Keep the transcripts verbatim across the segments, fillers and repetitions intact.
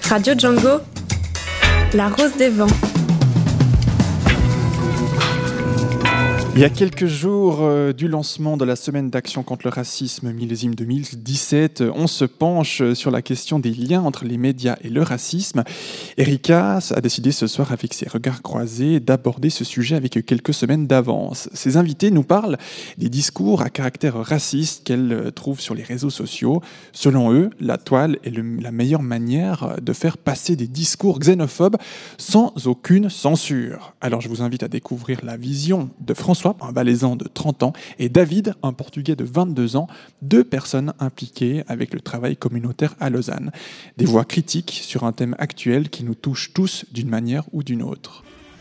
Radio Django, la rose des vents. Il y a quelques jours euh, du lancement de la semaine d'action contre le racisme millésime deux mille dix-sept, on se penche sur la question des liens entre les médias et le racisme. Erika a décidé ce soir, avec ses regards croisés, d'aborder ce sujet avec quelques semaines d'avance. Ses invités nous parlent des discours à caractère raciste qu'elles trouvent sur les réseaux sociaux. Selon eux, la toile est le, la meilleure manière de faire passer des discours xénophobes sans aucune censure. Alors je vous invite à découvrir la vision de François, un Valaisan de trente ans, et David, un Portugais de vingt-deux ans, deux personnes impliquées avec le travail communautaire à Lausanne. Des voix critiques sur un thème actuel qui nous touche tous d'une manière ou d'une autre.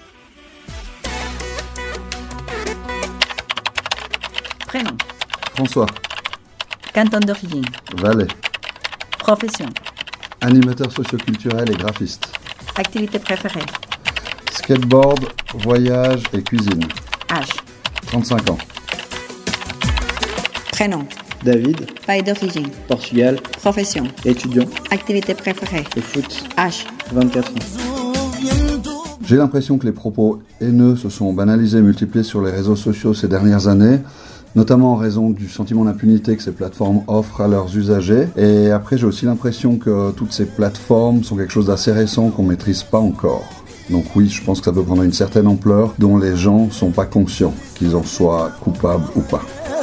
Prénom. François. Canton d'origine. Valais. Profession. Animateur socioculturel et graphiste. Activité préférée. Skateboard, voyage et cuisine. Âge. trente-cinq ans. Prénom. David. Pays d'origine. Portugal. Profession. Étudiant. Activité préférée. Le foot. Âge. vingt-quatre ans. J'ai l'impression que les propos haineux se sont banalisés et multipliés sur les réseaux sociaux ces dernières années, notamment en raison du sentiment d'impunité que ces plateformes offrent à leurs usagers. Et après, j'ai aussi l'impression que toutes ces plateformes sont quelque chose d'assez récent qu'on ne maîtrise pas encore. Donc oui, je pense que ça peut prendre une certaine ampleur dont les gens ne sont pas conscients, qu'ils en soient coupables ou pas.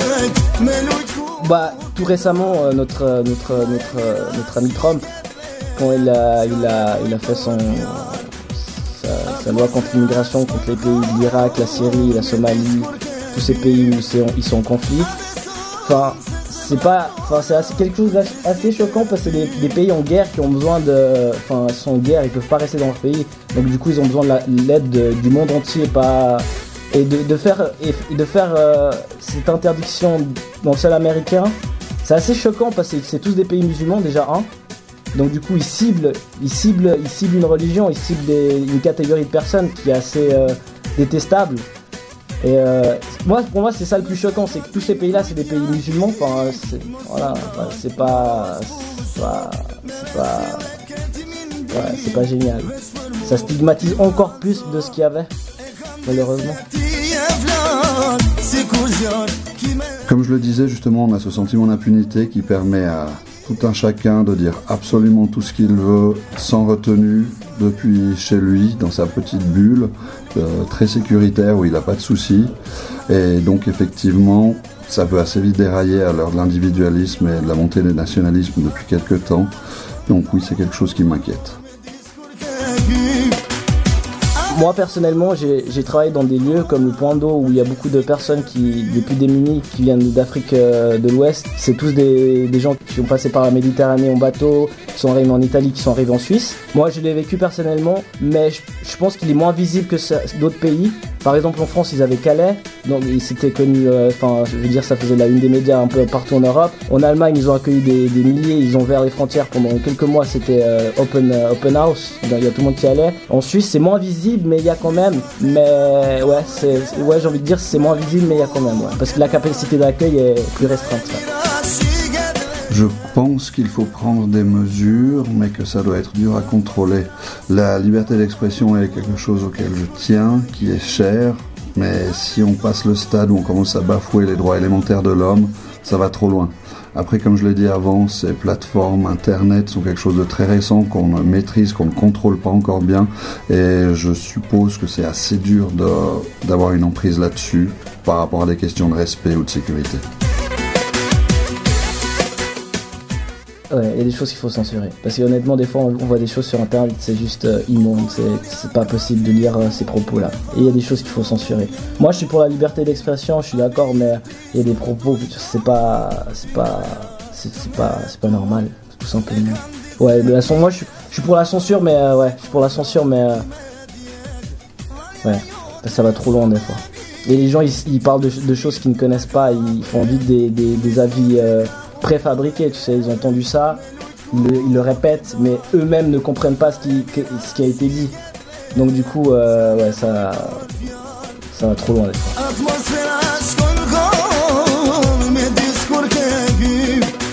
Bah, tout récemment, euh, notre, notre, notre, euh, notre ami Trump, quand il a, il a, il a fait son, sa, sa loi contre l'immigration, contre les pays de l'Irak, la Syrie, la Somalie, tous ces pays où c'est, ils sont en conflit, enfin, c'est pas, enfin, c'est assez, quelque chose d'assez choquant parce que c'est des, des pays en guerre qui ont besoin de, enfin, ils sont en guerre, ils peuvent pas rester dans leur pays, donc du coup ils ont besoin de la, l'aide de, du monde entier, pas, et de, de faire, et de faire euh, cette interdiction dans le sol américain, c'est assez choquant parce que c'est tous des pays musulmans déjà un, donc du coup ils ciblent, ils ciblent, ils ciblent une religion, ils ciblent des, une catégorie de personnes qui est assez euh, détestable. Et euh, moi, pour moi, c'est ça le plus choquant, c'est que tous ces pays-là, c'est des pays musulmans. Enfin, c'est, voilà, c'est pas, c'est pas, c'est pas, ouais, c'est pas génial. Ça stigmatise encore plus de ce qu'il y avait, malheureusement. Comme je le disais, justement, on a ce sentiment d'impunité qui permet à tout un chacun de dire absolument tout ce qu'il veut, sans retenue, depuis chez lui, dans sa petite bulle, euh, très sécuritaire, où il n'a pas de soucis. Et donc, effectivement, ça peut assez vite dérailler à l'heure de l'individualisme et de la montée des nationalismes depuis quelques temps. Donc oui, c'est quelque chose qui m'inquiète. Moi personnellement, j'ai, j'ai travaillé dans des lieux comme le Point d'eau où il y a beaucoup de personnes qui, les plus démunies, qui viennent d'Afrique euh, de l'Ouest. C'est tous des, des gens qui ont passé par la Méditerranée en bateau, qui sont arrivés en Italie, qui sont arrivés en Suisse. Moi, je l'ai vécu personnellement, mais je, je pense qu'il est moins visible que ça, d'autres pays. Par exemple, en France, ils avaient Calais, donc c'était connu. Enfin, euh, je veux dire, ça faisait la une des médias un peu partout en Europe. En Allemagne, ils ont accueilli des, des milliers, ils ont ouvert les frontières pendant quelques mois. C'était euh, open euh, open house, il y a tout le monde qui allait. En Suisse, c'est moins visible, mais il y a quand même. Mais ouais, c'est, ouais, j'ai envie de dire, c'est moins visible, mais il y a quand même, ouais, parce que la capacité d'accueil est plus restreinte. Ouais. Je pense qu'il faut prendre des mesures, mais que ça doit être dur à contrôler. La liberté d'expression est quelque chose auquel je tiens, qui est cher, mais si on passe le stade où on commence à bafouer les droits élémentaires de l'homme, ça va trop loin. Après, comme je l'ai dit avant, ces plateformes Internet sont quelque chose de très récent qu'on ne maîtrise, qu'on ne contrôle pas encore bien, et je suppose que c'est assez dur de, d'avoir une emprise là-dessus par rapport à des questions de respect ou de sécurité. Ouais, il y a des choses qu'il faut censurer. Parce que honnêtement, des fois, on voit des choses sur Internet, c'est juste euh, immonde, c'est, c'est pas possible de lire euh, ces propos-là. Et il y a des choses qu'il faut censurer. Moi, je suis pour la liberté d'expression, je suis d'accord, mais il y a des propos, c'est pas, c'est pas, c'est, c'est pas, c'est pas normal, tout simplement. Ouais, mais la, moi, je, je suis pour la censure, mais euh, ouais, je suis pour la censure, mais euh, ouais, ça va trop loin des fois. Et les gens, ils, ils parlent de, de choses qu'ils ne connaissent pas, ils font vite des, des, des avis. Euh, préfabriqués, tu sais, ils ont entendu ça, ils le, ils le répètent, mais eux-mêmes ne comprennent pas ce qui, ce qui a été dit. Donc du coup, euh, ouais, ça, ça va trop loin des fois.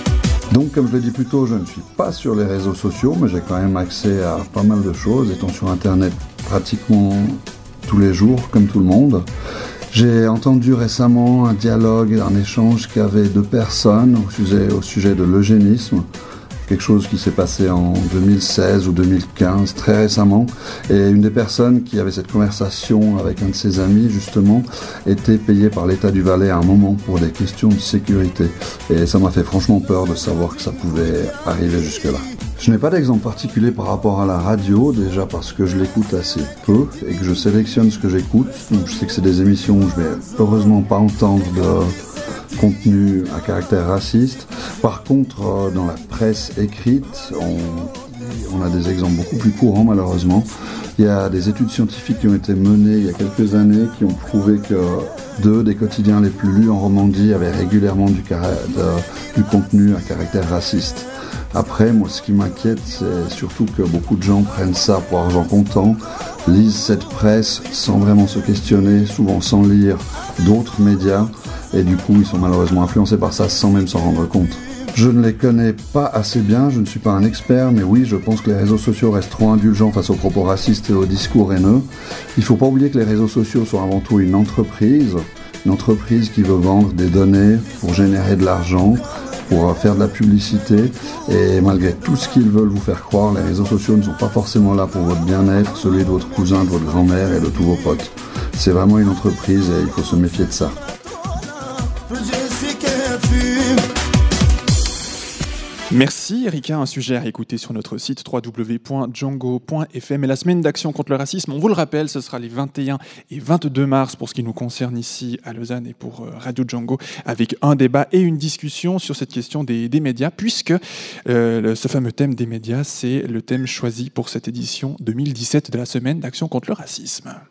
Donc, comme je l'ai dit plus tôt, je ne suis pas sur les réseaux sociaux, mais j'ai quand même accès à pas mal de choses, étant sur Internet pratiquement tous les jours, comme tout le monde. J'ai entendu récemment un dialogue, un échange qu'avaient deux personnes au sujet, au sujet de l'eugénisme, quelque chose qui s'est passé en deux mille seize ou deux mille quinze, très récemment. Et une des personnes qui avait cette conversation avec un de ses amis, justement, était payée par l'État du Valais à un moment pour des questions de sécurité. Et ça m'a fait franchement peur de savoir que ça pouvait arriver jusque-là. Je n'ai pas d'exemple particulier par rapport à la radio, déjà parce que je l'écoute assez peu et que je sélectionne ce que j'écoute. Donc je sais que c'est des émissions où je vais heureusement pas entendre de contenu à caractère raciste. Par contre, dans la presse écrite, on, on a des exemples beaucoup plus courants malheureusement. Il y a des études scientifiques qui ont été menées il y a quelques années qui ont prouvé que deux des quotidiens les plus lus en Romandie avaient régulièrement du, car- de, du contenu à caractère raciste. Après, moi, ce qui m'inquiète, c'est surtout que beaucoup de gens prennent ça pour argent comptant, lisent cette presse sans vraiment se questionner, souvent sans lire d'autres médias, et du coup, ils sont malheureusement influencés par ça sans même s'en rendre compte. Je ne les connais pas assez bien, je ne suis pas un expert, mais oui, je pense que les réseaux sociaux restent trop indulgents face aux propos racistes et aux discours haineux. Il ne faut pas oublier que les réseaux sociaux sont avant tout une entreprise, une entreprise qui veut vendre des données pour générer de l'argent, pour faire de la publicité, et malgré tout ce qu'ils veulent vous faire croire, les réseaux sociaux ne sont pas forcément là pour votre bien-être, celui de votre cousin, de votre grand-mère et de tous vos potes. C'est vraiment une entreprise et il faut se méfier de ça. Merci Erika, un sujet à réécouter sur notre site w w w point django point f m. Et la semaine d'action contre le racisme, on vous le rappelle, ce sera les vingt et un et vingt-deux mars pour ce qui nous concerne ici à Lausanne et pour Radio Django, avec un débat et une discussion sur cette question des, des médias, puisque euh, le, ce fameux thème des médias, c'est le thème choisi pour cette édition deux mille dix-sept de la semaine d'action contre le racisme.